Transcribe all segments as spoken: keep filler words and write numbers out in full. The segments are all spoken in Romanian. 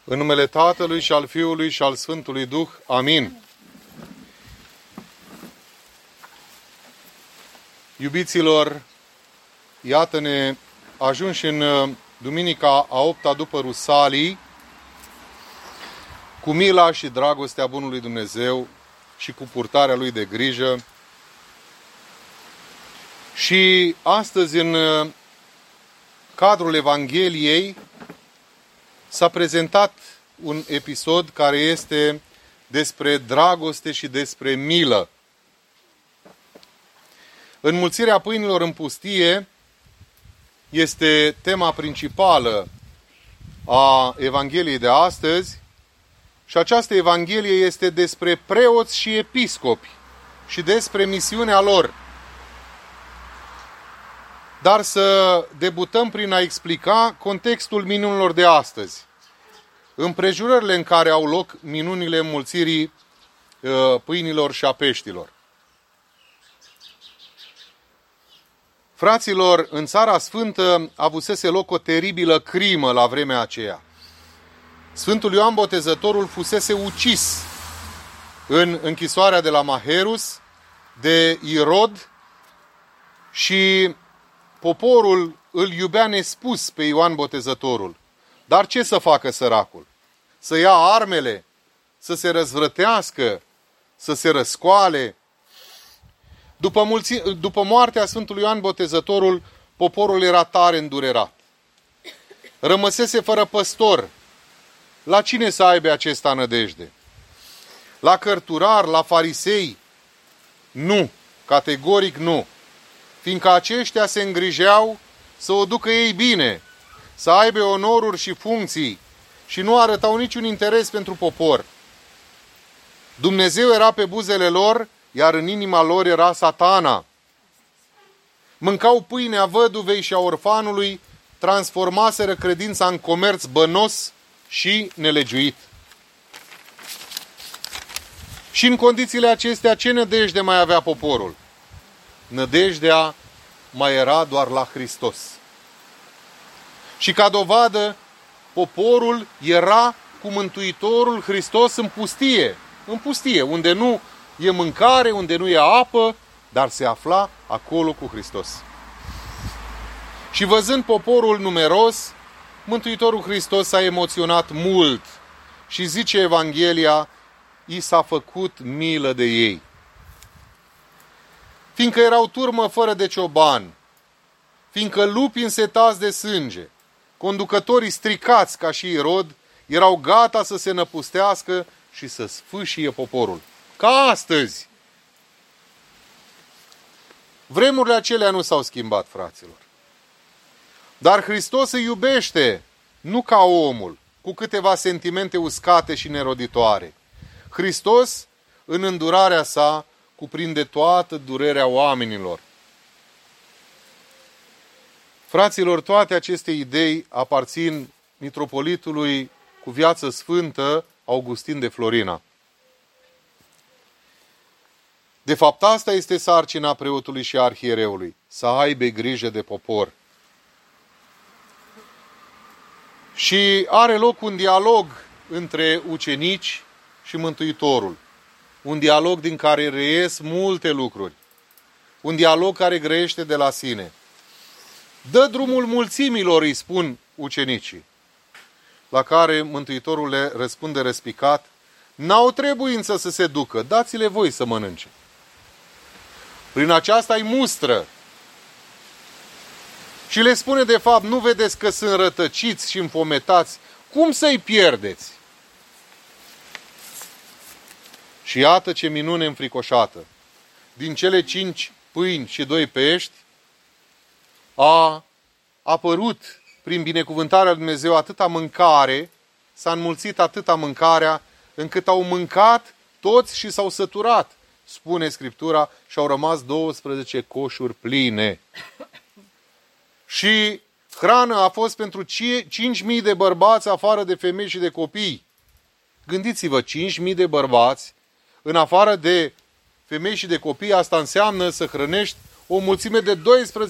În numele Tatălui și al Fiului și al Sfântului Duh. Amin. Iubiților, iată-ne ajunși în duminica a opta după Rusalii, cu mila și dragostea bunului Dumnezeu și cu purtarea Lui de grijă. Și astăzi, în cadrul Evangheliei, s-a prezentat un episod care este despre dragoste și despre milă. Înmulțirea pâinilor în pustie este tema principală a Evangheliei de astăzi și această Evanghelie este despre preoți și episcopi și despre misiunea lor. Dar să debutăm prin a explica contextul minunilor de astăzi. Împrejurările în care au loc minunile înmulțirii pâinilor și a peștilor. Fraților, în Țara Sfântă avusese loc o teribilă crimă la vremea aceea. Sfântul Ioan Botezătorul fusese ucis în închisoarea de la Maherus de Irod și poporul îl iubea nespus pe Ioan Botezătorul. Dar ce să facă săracul? Să ia armele? Să se răzvrătească? Să se răscoale? După, mulți, după moartea Sfântului Ioan Botezătorul, poporul era tare îndurerat. Rămăsese fără păstor. La cine să aibă acesta nădejde? La cărturari, la farisei? Nu, categoric nu. Fiindcă aceștia se îngrijeau să o ducă ei bine, să aibă onoruri și funcții și nu arătau niciun interes pentru popor. Dumnezeu era pe buzele lor, iar în inima lor era Satana. Mâncau pâinea văduvei și a orfanului, transformaseră credința în comerț bănos și nelegiuit. Și în condițiile acestea, ce nădejde mai avea poporul? Nădejdea mai era doar la Hristos. Și ca dovadă, poporul era cu Mântuitorul Hristos în pustie. În pustie, unde nu e mâncare, unde nu e apă, dar se afla acolo cu Hristos. Și văzând poporul numeros, Mântuitorul Hristos s-a emoționat mult și zice Evanghelia, i s-a făcut milă de ei. Fiindcă erau turmă fără de cioban, fiindcă lupi însetați de sânge, conducătorii stricați ca și Irod, erau gata să se năpustească și să sfâșie poporul. Ca astăzi. Vremurile acelea nu s-au schimbat, fraților. Dar Hristos îi iubește, nu ca omul, cu câteva sentimente uscate și neroditoare. Hristos, în îndurarea sa, cuprinde toată durerea oamenilor. Fraților, toate aceste idei aparțin mitropolitului cu viață sfântă Augustin de Florina. De fapt, asta este sarcina preotului și arhiereului, să aibă grijă de popor. Și are loc un dialog între ucenici și Mântuitorul. Un dialog din care reies multe lucruri. Un dialog care grăiește de la sine. Dă drumul mulțimilor, îi spun ucenicii. La care Mântuitorul le răspunde răspicat, n-au trebuință să se ducă, dați-le voi să mănânce. Prin aceasta îi mustră. Și le spune de fapt, nu vedeți că sunt rătăciți și înfometați? Cum să-i pierdeți? Și iată ce minune înfricoșată. Din cele cinci pâini și doi pești, a apărut prin binecuvântarea lui Dumnezeu atâta mâncare, s-a înmulțit atâta mâncarea, încât au mâncat toți și s-au săturat, spune Scriptura, și au rămas douăsprezece coșuri pline. Și hrană a fost pentru cinci mii de bărbați, afară de femei și de copii. Gândiți-vă, cinci mii de bărbați, în afară de femei și de copii, asta înseamnă să hrănești o mulțime de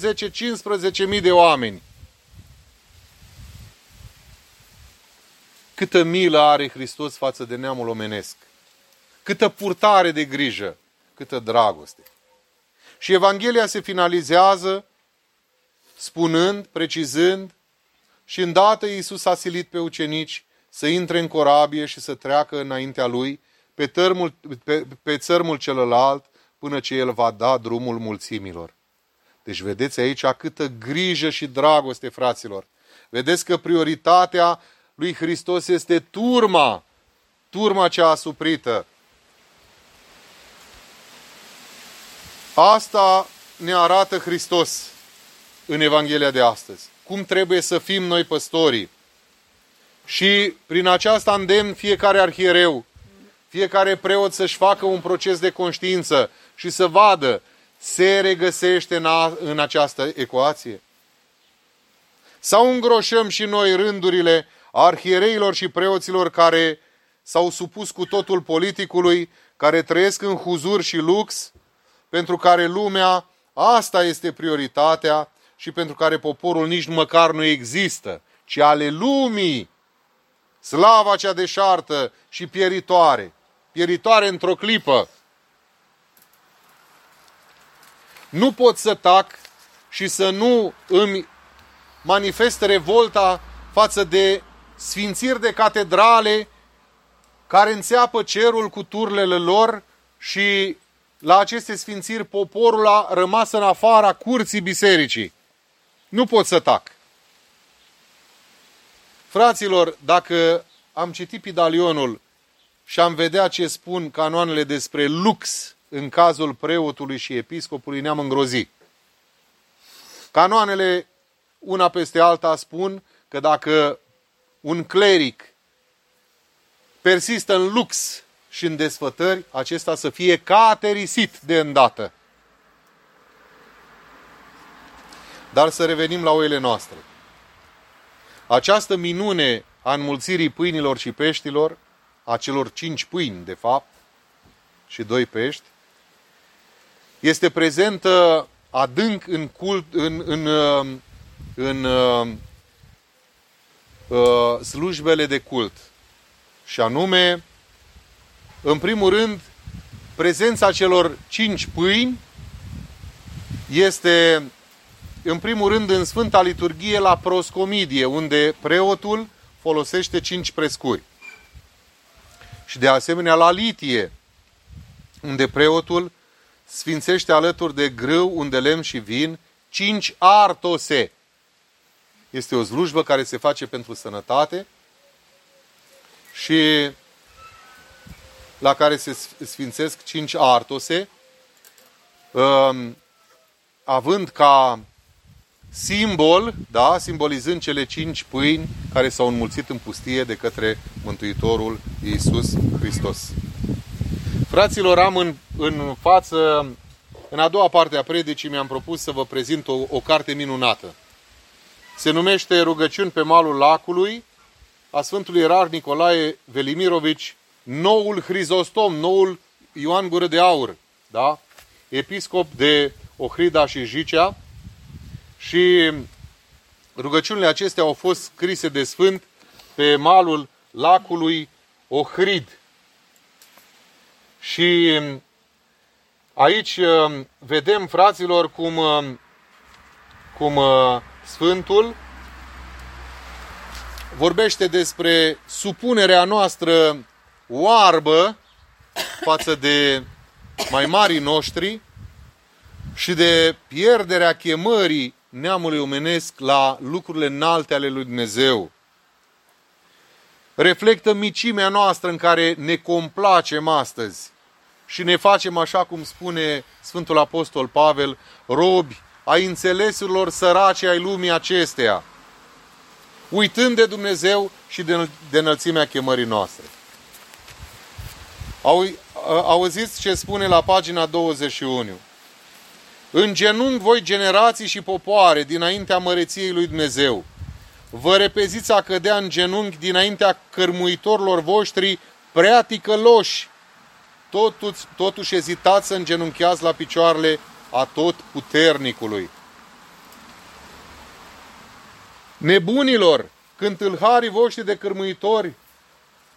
doisprezece-cincisprezece mii de oameni. Câtă milă are Hristos față de neamul omenesc. Câtă purtare de grijă, câtă dragoste. Și Evanghelia se finalizează spunând, precizând, și îndată Iisus a silit pe ucenici să intre în corabie și să treacă înaintea lui pe, tărmul, pe, pe țărmul celălalt până ce el va da drumul mulțimilor. Deci vedeți aici câtă grijă și dragoste, fraților. Vedeți că prioritatea lui Hristos este turma, turma cea asuprită. Asta ne arată Hristos în Evanghelia de astăzi. Cum trebuie să fim noi păstorii. Și prin aceasta îndemn fiecare arhiereu, fiecare preot să-și facă un proces de conștiință și să vadă, se regăsește în, a, în această ecuație? Sau îngroșăm și noi rândurile arhiereilor și preoților care s-au supus cu totul politicului, care trăiesc în huzur și lux, pentru care lumea, asta este prioritatea și pentru care poporul nici măcar nu există, ci ale lumii, slava cea deșartă și pieritoare, pieritoare într-o clipă. Nu pot să tac și să nu îmi manifest revolta față de sfințiri de catedrale care înțeapă cerul cu turlele lor și la aceste sfințiri poporul a rămas în afara curții bisericii. Nu pot să tac. Fraților, dacă am citit Pidalionul și am vedea ce spun canoanele despre lux în cazul preotului și episcopului, ne-am îngrozit. Canoanele, una peste alta, spun că dacă un cleric persistă în lux și în desfătări, acesta să fie caterisit de îndată. Dar să revenim la oile noastre. Această minune a înmulțirii pâinilor și peștilor, a celor cinci pâini, de fapt, și doi pești, este prezentă adânc în cult, în, în, în, în uh, slujbele de cult. Și anume, în primul rând, prezența celor cinci pâini este, în primul rând, în Sfânta Liturghie la proscomidie, unde preotul folosește cinci prescuri. Și de asemenea la litie, unde preotul sfințește alături de grâu, unde lemn și vin, cinci artose. Este o slujbă care se face pentru sănătate și la care se sfințesc cinci artose, având ca simbol, da, simbolizând cele cinci pâini care s-au înmulțit în pustie de către Mântuitorul Iisus Hristos. Fraților, am în, în față, în a doua parte a predicii, mi-am propus să vă prezint o, o carte minunată. Se numește Rugăciuni pe malul lacului, a Sfântului Ierar Nicolae Velimirovici, noul Hrizostom, noul Ioan Gură de Aur, da? Episcop de Ohrida și Jicea. Și rugăciunile acestea au fost scrise de Sfânt pe malul lacului Ohrid. Și aici vedem, fraților, cum, cum Sfântul vorbește despre supunerea noastră oarbă față de mai marii noștri și de pierderea chemării neamului omenesc la lucrurile înalte ale lui Dumnezeu. Reflectă micimea noastră în care ne complacem astăzi și ne facem, așa cum spune Sfântul Apostol Pavel, robi ai înțelesurilor sărace ai lumii acesteia, uitând de Dumnezeu și de, de înălțimea chemării noastre. Au, auziți ce spune la pagina douăzeci și unu? În genunchi voi generații și popoare dinaintea măreției lui Dumnezeu. Vă repeziți a cădea în genunchi dinaintea cărmuitorilor voștri prea ticăloși. Totuși, totuși ezitați să îngenunchiați la picioarele a tot puternicului. Nebunilor, când tâlharii voștri de cărmuitori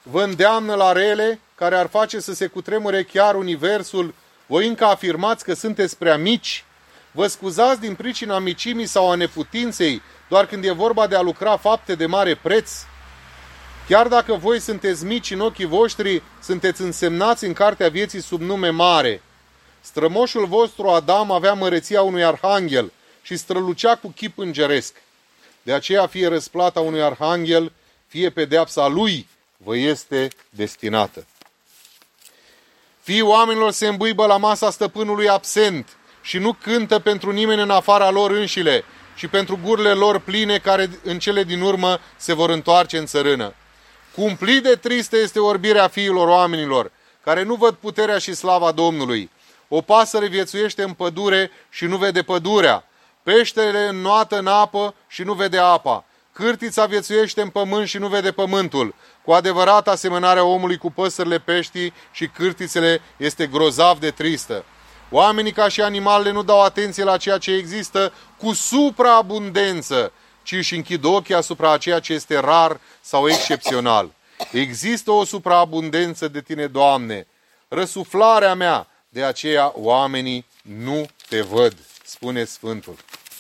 vă îndeamnă la rele care ar face să se cutremure chiar universul, voi încă afirmați că sunteți prea mici? Vă scuzați din pricina micimii sau a neputinței doar când e vorba de a lucra fapte de mare preț? Chiar dacă voi sunteți mici în ochii voștri, sunteți însemnați în cartea vieții sub nume mare. Strămoșul vostru Adam avea măreția unui arhanghel și strălucea cu chip îngeresc. De aceea fie răsplata unui arhanghel, fie pedeapsa lui vă este destinată. Fiii oamenilor se îmbuibă la masa stăpânului absent și nu cântă pentru nimeni în afara lor înșile și pentru gurile lor pline care în cele din urmă se vor întoarce în țărână. Cumplit de tristă este orbirea fiilor oamenilor, care nu văd puterea și slava Domnului. O pasăre viețuiește în pădure și nu vede pădurea. Peștele înnoată în apă și nu vede apa. Cârtița viețuiește în pământ și nu vede pământul. Cu adevărat, asemănarea omului cu păsările, peștii și cârtițele este grozav de tristă. Oamenii ca și animalele nu dau atenție la ceea ce există cu supraabundență, ci își închid ochii asupra a ceea ce este rar sau excepțional. Există o supraabundență de tine, Doamne, răsuflarea mea, de aceea oamenii nu te văd, spune Sfântul.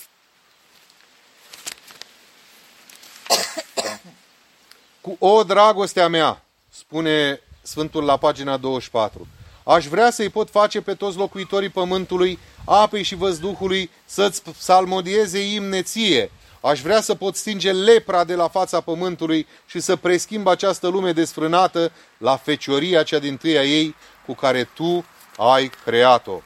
Cu o dragostea mea, spune Sfântul la pagina douăzeci și patru, aș vrea să-i pot face pe toți locuitorii pământului, apei și văzduhului să-ți psalmodieze imne ție. Aș vrea să pot stinge lepra de la fața pământului și să preschimb această lume desfrânată la fecioria cea dintâia ei cu care tu ai creat-o.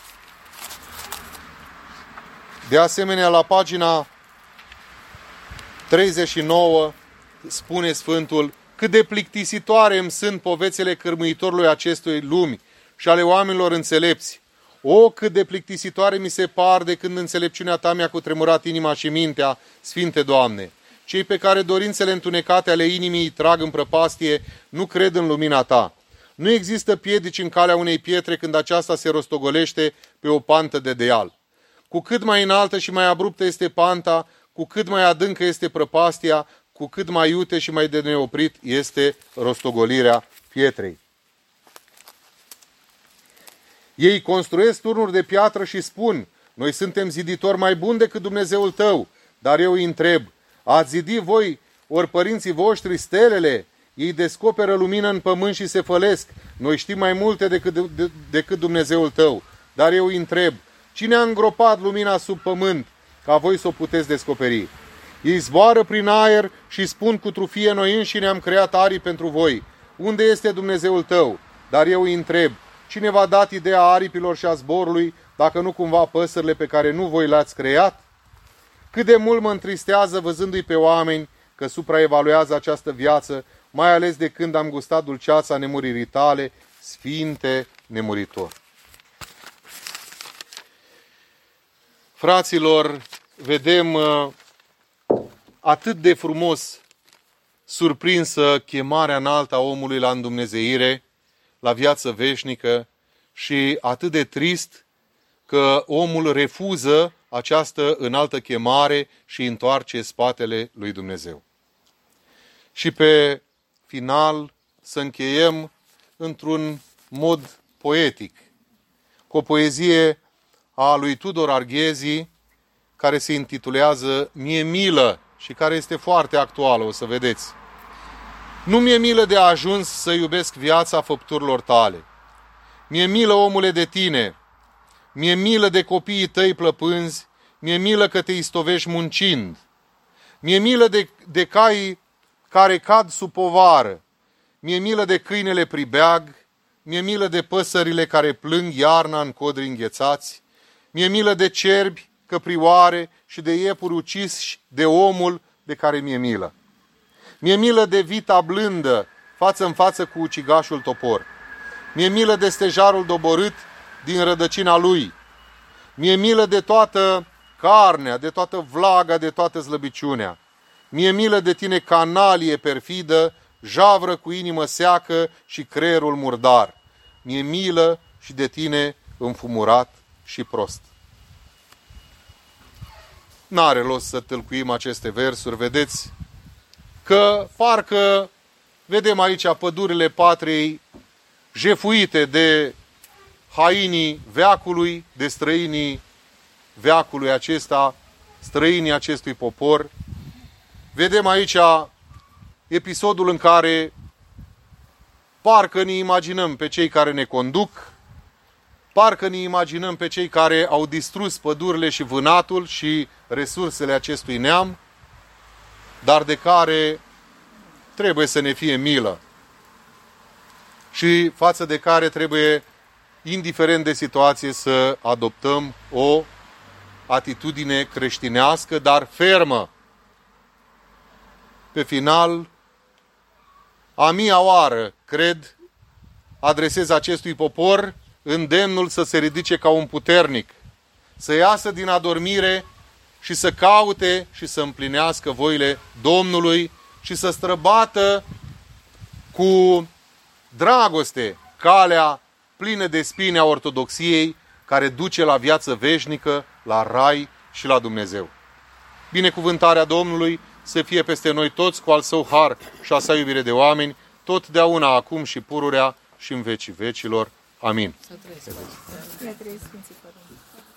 De asemenea, la pagina treizeci și nouă spune Sfântul: cât de plictisitoare îmi sunt povețele cârmuitorului acestui lumi și ale oamenilor înțelepți. O, cât de plictisitoare mi se par de când înțelepciunea ta mi-a cutremurat inima și mintea, Sfinte Doamne. Cei pe care dorințele întunecate ale inimii îi trag în prăpastie nu cred în lumina ta. Nu există piedici în calea unei pietre când aceasta se rostogolește pe o pantă de deal. Cu cât mai înaltă și mai abruptă este panta, cu cât mai adâncă este prăpastia, cu cât mai iute și mai de neoprit este rostogolirea pietrei. Ei construiesc turnuri de piatră și spun: noi suntem ziditori mai buni decât Dumnezeul tău. Dar eu îi întreb: ați zidit voi, ori părinții voștri, stelele? Ei descoperă lumină în pământ și se fălesc. Noi știm mai multe decât, de, decât Dumnezeul tău. Dar eu îi întreb: cine a îngropat lumina sub pământ, ca voi să o puteți descoperi? Ei zboară prin aer și spun cu trufie: noi înșine am creat arii pentru voi. Unde este Dumnezeul tău? Dar eu îi întreb: cine v-a dat ideea aripilor și a zborului, dacă nu cumva păsările pe care nu voi le-ați creat? Cât de mult mă întristează văzându-i pe oameni că supraevaluează această viață, mai ales de când am gustat dulceața nemuririi tale, Sfinte nemuritor. Fraților, vedem atât de frumos surprinsă chemarea înaltă a omului la îndumnezeire, la viață veșnică, și atât de trist că omul refuză această înaltă chemare și întoarce spatele lui Dumnezeu. Și pe final să încheiem într-un mod poetic, cu o poezie a lui Tudor Arghezi, care se intitulează Mie milă și care este foarte actuală, o să vedeți. Nu mi-e milă de ajuns să iubesc viața făpturilor tale. Mi-e milă, omule, de tine. Mi-e milă de copiii tăi plăpânzi. Mi-e milă că te istovești muncind. Mi-e milă de, de caii care cad sub povară. Mi-e milă de câinele pribeag. Mi-e milă de păsările care plâng iarna în codri înghețați. Mi-e milă de cerbi, căprioare și de iepuri uciși de omul de care mi-e milă. Mi-e milă de vita blândă, față în față cu ucigașul topor. Mi-e milă de stejarul doborât din rădăcina lui. Mi-e milă de toată carnea, de toată vlaga, de toată slăbiciunea. Mi-e milă de tine, canalie perfidă, javră cu inimă seacă și creierul murdar. Mi-e milă și de tine, înfumurat și prost. N-are rost să tâlcuim aceste versuri, vedeți că parcă Vedem aici pădurile patriei jefuite de hainii veacului, de străinii veacului acesta, străinii acestui popor. Vedem aici episodul în care parcă ne imaginăm pe cei care ne conduc, parcă ne imaginăm pe cei care au distrus pădurile și vânatul și resursele acestui neam, dar de care trebuie să ne fie milă și față de care trebuie, indiferent de situație, să adoptăm o atitudine creștinească, dar fermă. Pe final, a mia oară, cred, adresez acestui popor îndemnul să se ridice ca un puternic, să iasă din adormire și să caute și să împlinească voile Domnului și să străbată cu dragoste calea plină de spine a ortodoxiei, care duce la viață veșnică, la rai și la Dumnezeu. Binecuvântarea Domnului să fie peste noi toți cu al său har și a sa iubire de oameni, totdeauna, acum și pururea și în vecii vecilor. Amin. Să trăiesc. Să trăiesc, Sfinții Părinți.